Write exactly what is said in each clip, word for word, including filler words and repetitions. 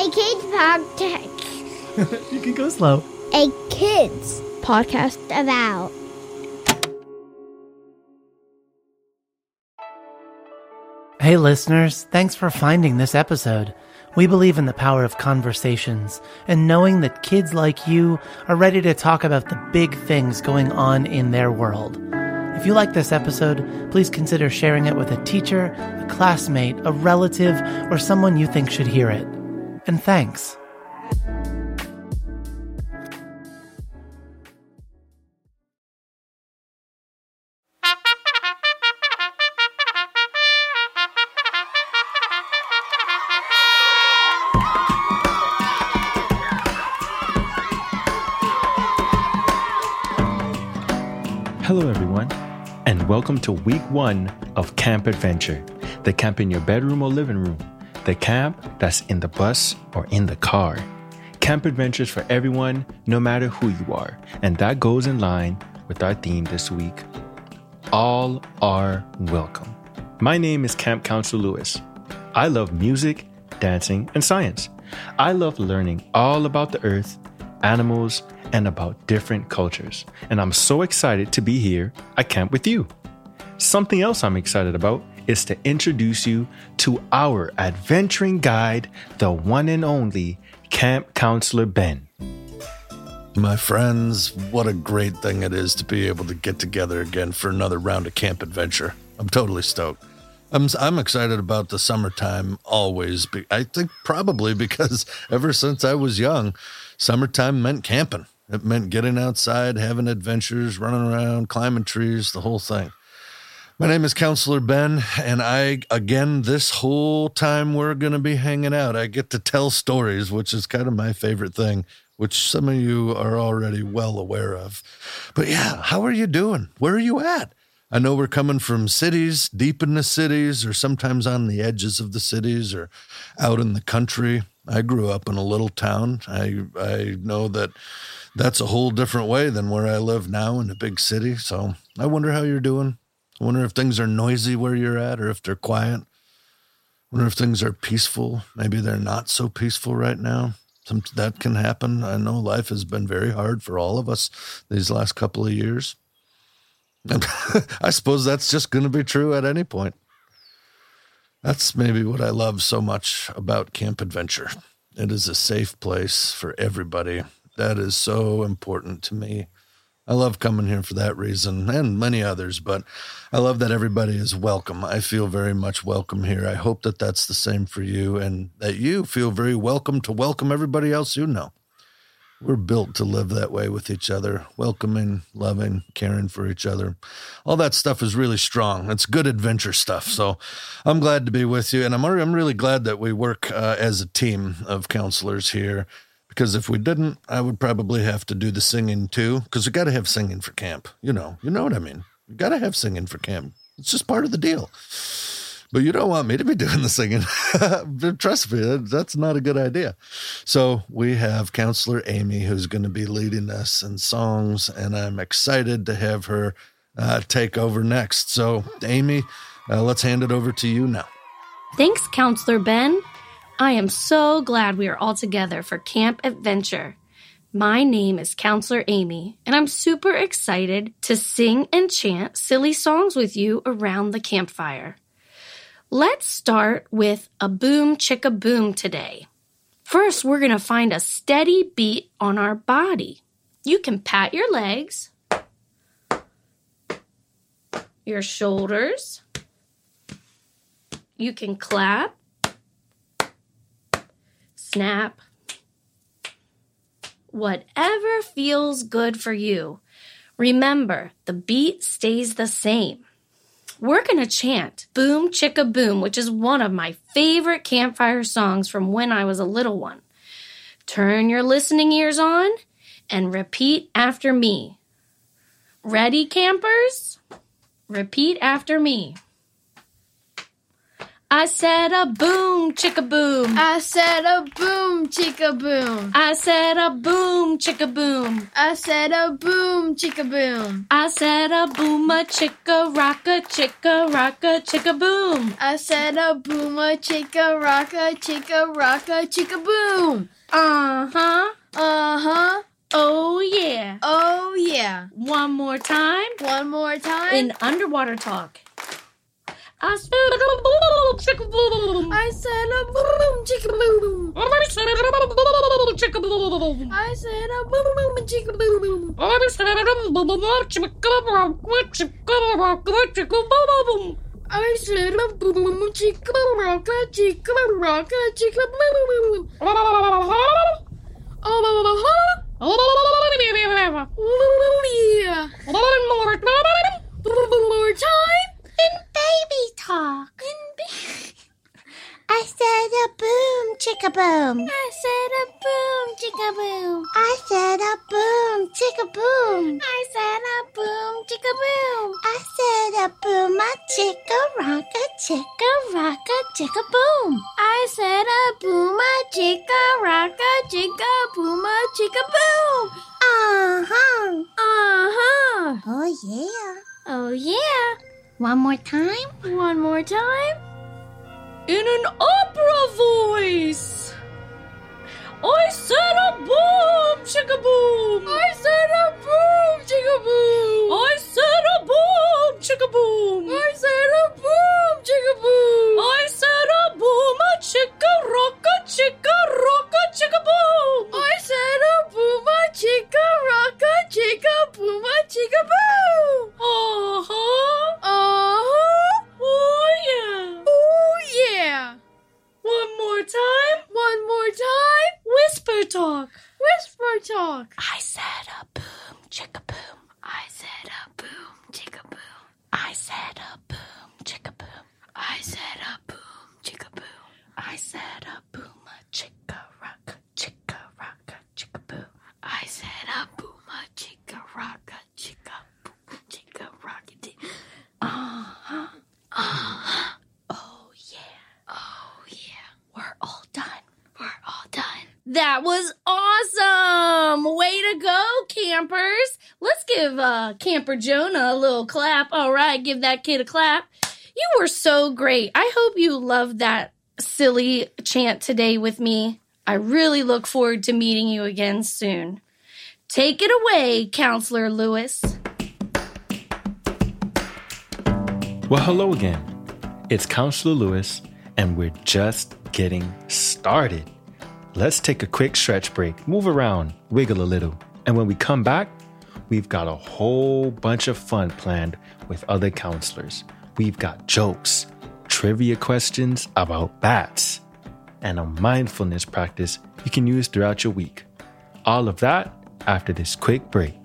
A kids podcast. You can go slow. A kids podcast about. Hey listeners, thanks for finding this episode. We believe in the power of conversations and knowing that kids like you are ready to talk about the big things going on in their world. If you like this episode, please consider sharing it with a teacher, a classmate, a relative, or someone you think should hear it. And thanks. Hello everyone, and welcome to week one of Camp Adventure, the camp in your bedroom or living room, the camp that's in the bus or in the car. Camp Adventures for everyone, no matter who you are, and that goes in line with our theme this week. All are welcome. My name is Camp Counselor Lewis. I love music, dancing, and science. I love learning all about the earth, animals, and about different cultures. And I'm so excited to be here at camp with you. Something else I'm excited about is to introduce you to our adventuring guide, the one and only Camp Counselor Ben. My friends, what a great thing it is to be able to get together again for another round of camp adventure. I'm totally stoked. I'm I'm excited about the summertime always. Be, I think probably because ever since I was young, summertime meant camping. It meant getting outside, having adventures, running around, climbing trees, the whole thing. My name is Counselor Ben, and I, again, this whole time we're going to be hanging out, I get to tell stories, which is kind of my favorite thing, which some of you are already well aware of. But yeah, how are you doing? Where are you at? I know we're coming from cities, deep in the cities, or sometimes on the edges of the cities, or out in the country. I grew up in a little town. I I know that that's a whole different way than where I live now in a big city. So I wonder how you're doing. I wonder if things are noisy where you're at or if they're quiet. I wonder if things are peaceful. Maybe they're not so peaceful right now. Some, that can happen. I know life has been very hard for all of us these last couple of years. I suppose that's just going to be true at any point. That's maybe what I love so much about Camp Adventure. It is a safe place for everybody. That is so important to me. I love coming here for that reason and many others, but I love that everybody is welcome. I feel very much welcome here. I hope that that's the same for you and that you feel very welcome to welcome everybody else you know. We're built to live that way with each other, welcoming, loving, caring for each other. All that stuff is really strong. It's good adventure stuff. So I'm glad to be with you. And I'm, I'm really glad that we work uh, as a team of counselors here. Because if we didn't, I would probably have to do the singing too. Because we got to have singing for camp. You know, you know what I mean. You got to have singing for camp. It's just part of the deal. But you don't want me to be doing the singing. Trust me, that's not a good idea. So we have Counselor Amy who's going to be leading us in songs, and I'm excited to have her uh, take over next. So Amy, uh, let's hand it over to you now. Thanks, Counselor Ben. I am so glad we are all together for Camp Adventure. My name is Counselor Amy, and I'm super excited to sing and chant silly songs with you around the campfire. Let's start with a boom chicka boom today. First, we're going to find a steady beat on our body. You can pat your legs, your shoulders. You can clap, snap, whatever feels good for you. Remember, the beat stays the same. We're going to chant Boom Chicka Boom, which is one of my favorite campfire songs from when I was a little one. Turn your listening ears on and repeat after me. Ready, campers? Repeat after me. I said a boom, chicka boom. I said a boom, chicka boom. I said a boom, chicka boom. I said a boom, chicka boom. I said a boom, a chicka rocka, chicka rocka, chicka boom. I said a boom, a chicka rocka, chicka rocka, chicka boom. Uh huh. Uh huh. Oh yeah. Oh yeah. One more time. One more time. In underwater talk. I said a boom, chicka boom. I said a boom, chicka boom. I said a boom, chicka boom. I said a boom, chicka boom. I said a boom, chicka rocka, chicka rocka, chicka boom. I said a boom, chicka rocka, chicka rocka, chicka boom. Oh yeah. One more time. One more time. In baby talk. In ba- I said a boom, chicka boom. I said a boom, chicka boom. I said a boom, chicka boom. I said a boom, chicka boom. I said a boom, a chicka rocka, chicka rocka, chicka boom. I said a boom, a chicka rocka, chicka boom, a chicka boom. Uh huh. Uh huh. Oh yeah. Oh yeah. One more time. One more time. In an opera voice. I said a boom, chicka boom. I said a boom, chicka boom. I said a boom, chicka boom. I said a boom, chicka boom. I said a boom, a chicka rocka, chicka rocka, chicka boom. I said a boom, a chicka rocka, chicka boom, a chicka boom. Uh huh. Uh huh. Oh yeah. Oh yeah. One more time. One more time. Whisper talk. Whisper talk. I said a boom, chicka boom. I said a boom, chicka boom. I said a boom, chicka boom. I said a boom, chicka boom. I said a boom, a chicka rocka, chicka rocka, chicka boom. I said a boom, a chicka rocka, chicka boom, chicka rockety. Uh huh. Uh huh. Oh yeah. Oh yeah. We're all done. We're all done. That was awesome! Way to go, campers! Let's give uh, Camper Jonah a little clap. All right, give that kid a clap. You were so great. I hope you loved that silly chant today with me. I really look forward to meeting you again soon. Take it away, Counselor Lewis. Well, hello again. It's Counselor Lewis, and we're just getting started. Let's take a quick stretch break, move around, wiggle a little. And when we come back, we've got a whole bunch of fun planned with other counselors. We've got jokes, trivia questions about bats, and a mindfulness practice you can use throughout your week. All of that after this quick break.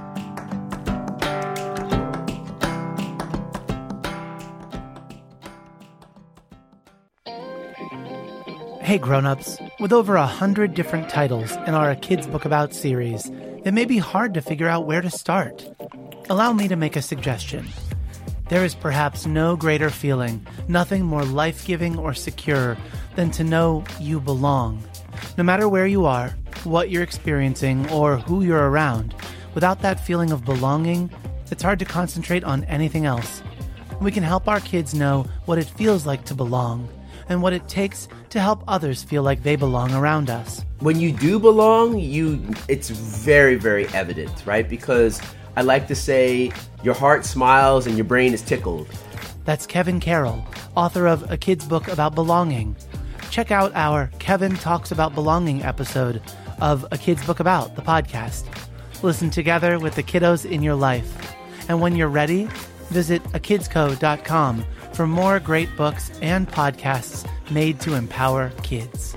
Hey grown-ups, with over a hundred different titles in our A Kid's Book About series, it may be hard to figure out where to start. Allow me to make a suggestion. There is perhaps no greater feeling, nothing more life-giving or secure than to know you belong. No matter where you are, what you're experiencing, or who you're around, without that feeling of belonging, it's hard to concentrate on anything else. We can help our kids know what it feels like to belong, and what it takes to help others feel like they belong around us. When you do belong, you it's very, very evident, right? Because I like to say your heart smiles and your brain is tickled. That's Kevin Carroll, author of A Kid's Book About Belonging. Check out our Kevin Talks About Belonging episode of A Kid's Book About, the podcast. Listen together with the kiddos in your life. And when you're ready, visit a kids co dot com for more great books and podcasts made to empower kids.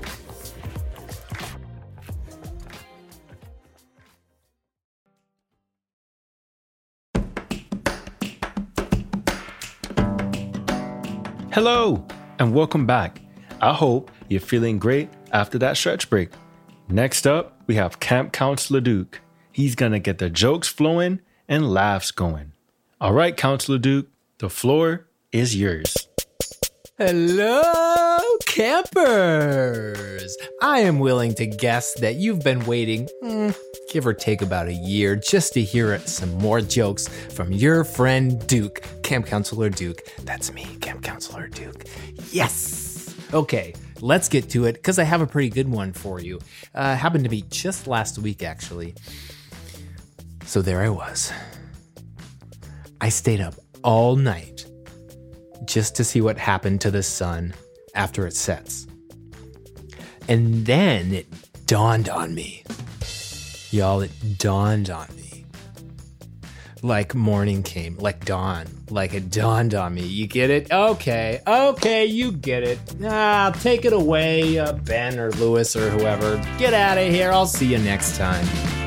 Hello, and welcome back. I hope you're feeling great after that stretch break. Next up, we have Camp Counselor Duke. He's gonna get the jokes flowing and laughs going. All right, Counselor Duke, the floor is yours. Hello, campers! I am willing to guess that you've been waiting, mm, give or take about a year, just to hear some more jokes from your friend Duke, Camp Counselor Duke. That's me, Camp Counselor Duke. Yes! Okay, let's get to it, because I have a pretty good one for you. Uh, happened to be just last week, actually. So there I was. I stayed up all night just to see what happened to the sun after it sets. And then it dawned on me. Y'all, it dawned on me. Like morning came, like dawn, like it dawned on me. You get it? Okay, okay, you get it. Ah, take it away, uh, Ben or Lewis or whoever. Get out of here. I'll see you next time.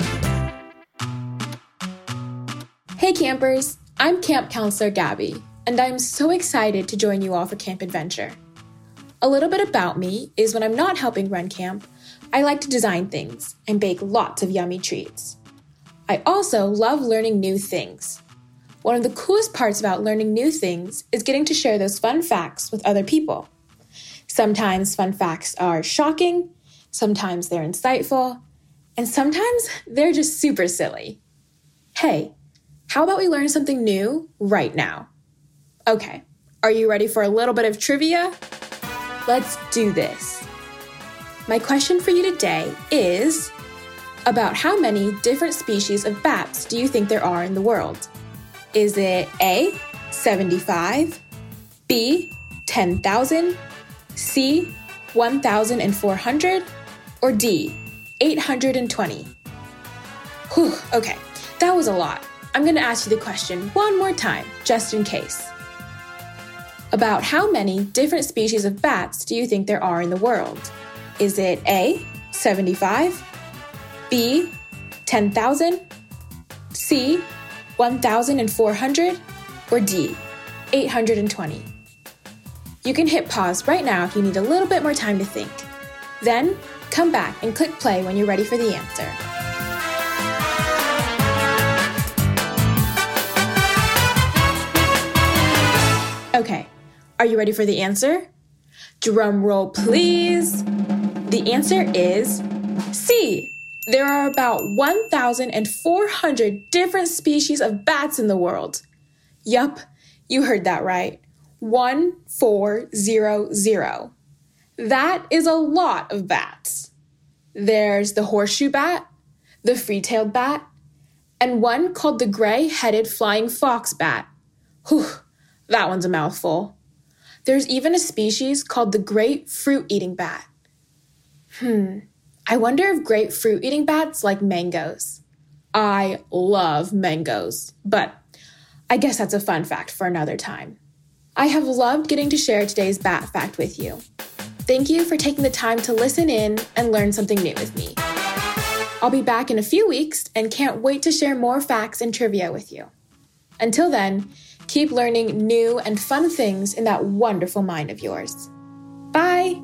Hey campers, I'm Camp Counselor Gabby, and I'm so excited to join you all for Camp Adventure. A little bit about me is when I'm not helping run camp, I like to design things and bake lots of yummy treats. I also love learning new things. One of the coolest parts about learning new things is getting to share those fun facts with other people. Sometimes fun facts are shocking, sometimes they're insightful, and sometimes they're just super silly. Hey, how about we learn something new right now? Okay, are you ready for a little bit of trivia? Let's do this. My question for you today is, about how many different species of bats do you think there are in the world? Is it A, seventy-five, B, ten thousand, C, one thousand four hundred, or D, eight hundred twenty? Whew, okay, that was a lot. I'm going to ask you the question one more time, just in case. About how many different species of bats do you think there are in the world? Is it A, seventy-five, B, ten thousand, C, one thousand four hundred, or D, eight hundred twenty? You can hit pause right now if you need a little bit more time to think. Then, come back and click play when you're ready for the answer. Okay, are you ready for the answer? Drum roll, please. The answer is C. There are about one thousand four hundred different species of bats in the world. Yup, you heard that right. one four zero zero. That is a lot of bats. There's the horseshoe bat, the free-tailed bat, and one called the gray-headed flying fox bat. Whew, that one's a mouthful. There's even a species called the great fruit-eating bat. Hmm, I wonder if great fruit-eating bats like mangoes. I love mangoes, but I guess that's a fun fact for another time. I have loved getting to share today's bat fact with you. Thank you for taking the time to listen in and learn something new with me. I'll be back in a few weeks and can't wait to share more facts and trivia with you. Until then, keep learning new and fun things in that wonderful mind of yours. Bye!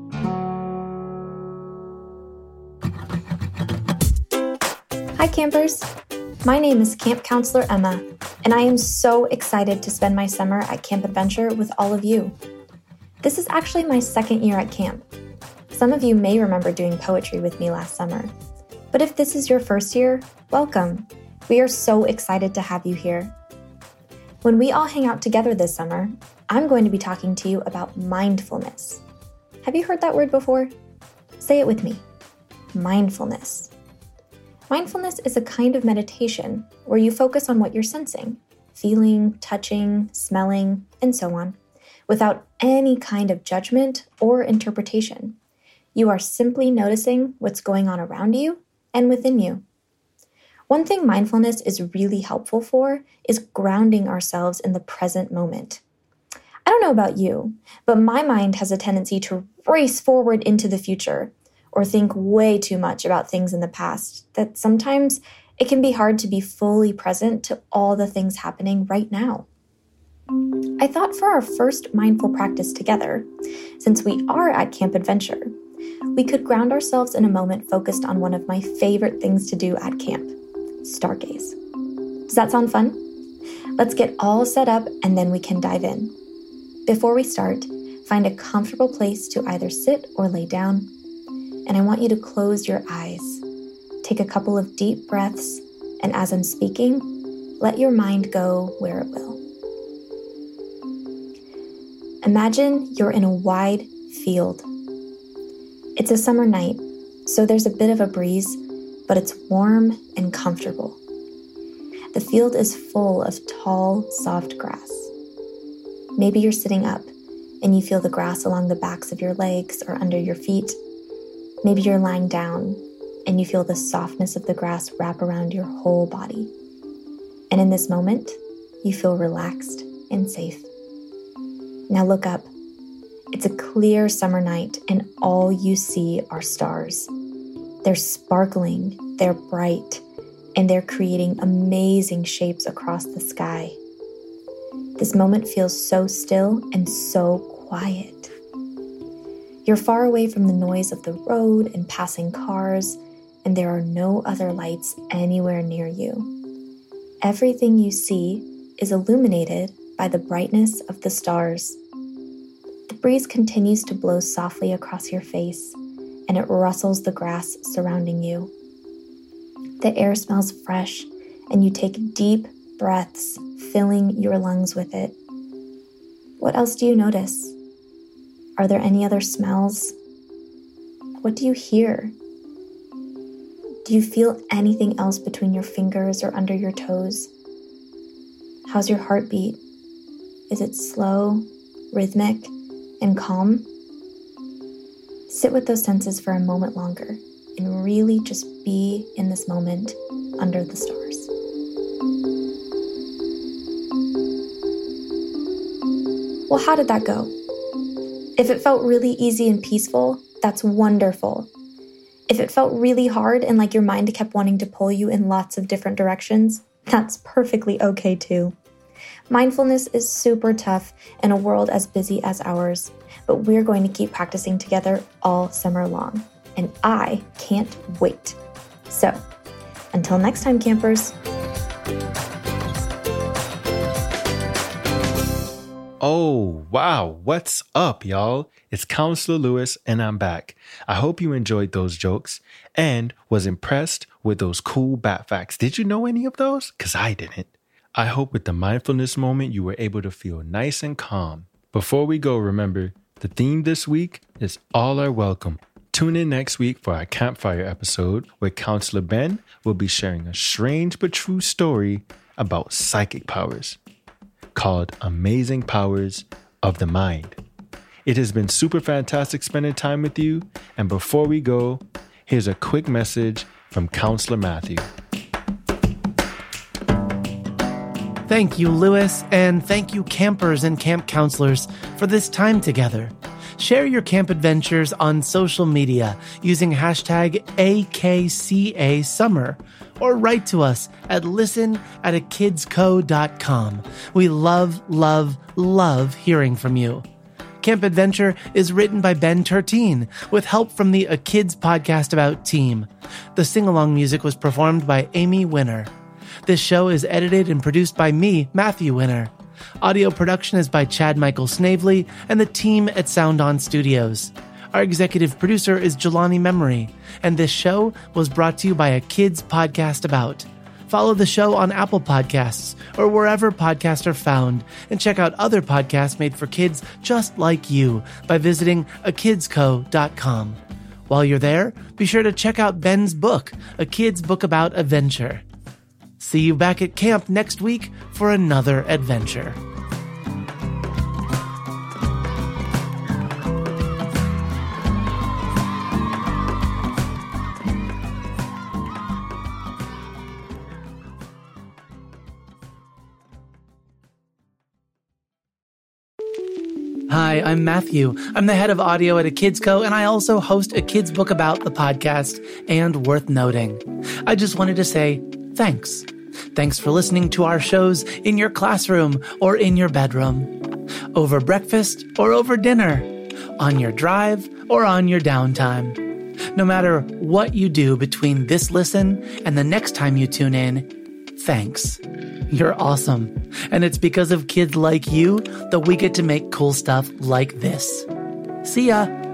Hi campers! My name is Camp Counselor Emma, and I am so excited to spend my summer at Camp Adventure with all of you. This is actually my second year at camp. Some of you may remember doing poetry with me last summer. But if this is your first year, welcome. We are so excited to have you here. When we all hang out together this summer, I'm going to be talking to you about mindfulness. Have you heard that word before? Say it with me. Mindfulness. Mindfulness is a kind of meditation where you focus on what you're sensing, feeling, touching, smelling, and so on, without any kind of judgment or interpretation. You are simply noticing what's going on around you and within you. One thing mindfulness is really helpful for is grounding ourselves in the present moment. I don't know about you, but my mind has a tendency to race forward into the future or think way too much about things in the past that sometimes it can be hard to be fully present to all the things happening right now. I thought for our first mindful practice together, since we are at Camp Adventure, we could ground ourselves in a moment focused on one of my favorite things to do at camp, stargaze. Does that sound fun? Let's get all set up and then we can dive in. Before we start, find a comfortable place to either sit or lay down, and I want you to close your eyes. Take a couple of deep breaths, and as I'm speaking, let your mind go where it will. Imagine you're in a wide field. It's a summer night, so there's a bit of a breeze, but it's warm and comfortable. The field is full of tall, soft grass. Maybe you're sitting up and you feel the grass along the backs of your legs or under your feet. Maybe you're lying down and you feel the softness of the grass wrap around your whole body. And in this moment, you feel relaxed and safe. Now look up. It's a clear summer night and all you see are stars. They're sparkling, they're bright, and they're creating amazing shapes across the sky. This moment feels so still and so quiet. You're far away from the noise of the road and passing cars, and there are no other lights anywhere near you. Everything you see is illuminated by the brightness of the stars. The breeze continues to blow softly across your face, and it rustles the grass surrounding you. The air smells fresh, and you take deep breaths, filling your lungs with it. What else do you notice? Are there any other smells? What do you hear? Do you feel anything else between your fingers or under your toes? How's your heartbeat? Is it slow, rhythmic, and calm? Sit with those senses for a moment longer and really just be in this moment under the stars. Well, how did that go? If it felt really easy and peaceful, that's wonderful. If it felt really hard and like your mind kept wanting to pull you in lots of different directions, that's perfectly okay too. Mindfulness is super tough in a world as busy as ours, but we're going to keep practicing together all summer long, and I can't wait. So, until next time, campers. Oh, wow. What's up, y'all? It's Counselor Lewis, and I'm back. I hope you enjoyed those jokes and was impressed with those cool bat facts. Did you know any of those? Because I didn't. I hope with the mindfulness moment, you were able to feel nice and calm. Before we go, remember, the theme this week is All Are Welcome. Tune in next week for our campfire episode where Counselor Ben will be sharing a strange but true story about psychic powers called Amazing Powers of the Mind. It has been super fantastic spending time with you. And before we go, here's a quick message from Counselor Matthew. Thank you, Lewis, and thank you, campers and camp counselors, for this time together. Share your camp adventures on social media using hashtag A K C A Summer, or write to us at listen at a kids co dot com. We love, love, love hearing from you. Camp Adventure is written by Ben Tertine with help from the A Kids Podcast About team. The sing-along music was performed by Amy Winner. This show is edited and produced by me, Matthew Winner. Audio production is by Chad Michael Snavely and the team at Sound On Studios. Our executive producer is Jelani Memory, and this show was brought to you by A Kids Podcast About. Follow the show on Apple Podcasts or wherever podcasts are found, and check out other podcasts made for kids just like you by visiting a kids co dot com. While you're there, be sure to check out Ben's book, A Kid's Book About Adventure. See you back at camp next week for another adventure. Hi, I'm Matthew. I'm the head of audio at A Kids Co, and I also host A Kids Book About the podcast, and worth noting. I just wanted to say thanks. Thanks for listening to our shows in your classroom or in your bedroom, over breakfast or over dinner, on your drive or on your downtime. No matter what you do between this listen and the next time you tune in, thanks. You're awesome. And it's because of kids like you that we get to make cool stuff like this. See ya.